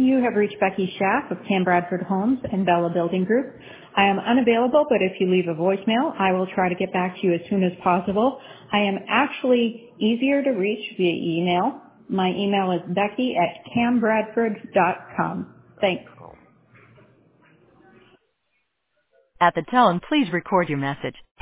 You have reached Becky Schaff of Cam Bradford Homes and Bella Building Group. I am unavailable, but if you leave a voicemail, I will try to get back to you as soon as possible. I am actually easier to reach via email. My email is becky@cambradford.com. Thanks. At the tone, please record your message.